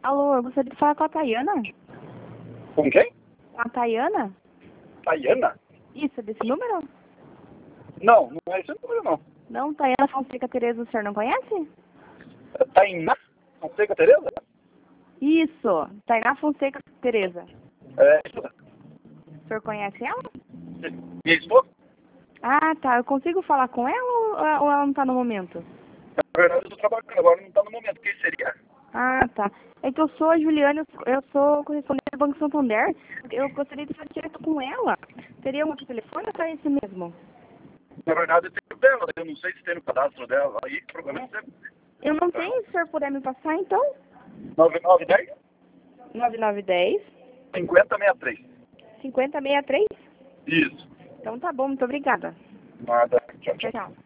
Alô, eu gostaria de falar com a Tayana. Com quem? A Tayana? Tayana? Isso, é desse número? Não, não é esse número, não. Não, Tayana Fonseca Tereza, o senhor não conhece? Tainá? Fonseca Tereza? Isso, Tainá Fonseca Tereza. É, O senhor conhece ela? minha esposa? Ah, tá. Eu consigo falar com ela ou ela não tá no momento? Na verdade, eu estou trabalhando agora, não está no momento. Quem seria? Ah, tá. É que eu sou a Juliana, eu sou correspondente do Banco Santander. Eu gostaria de falar direto com ela. Teria um outro telefone ou é esse mesmo? Na verdade, eu tenho dela, eu não sei se tem no cadastro dela. Aí, provavelmente deve ter. Eu não tenho, se o senhor puder me passar, então. 9910 9910 5063. 5063? Isso. Então tá bom, muito obrigada. Nada. Tchau, tchau. Tchau, tchau.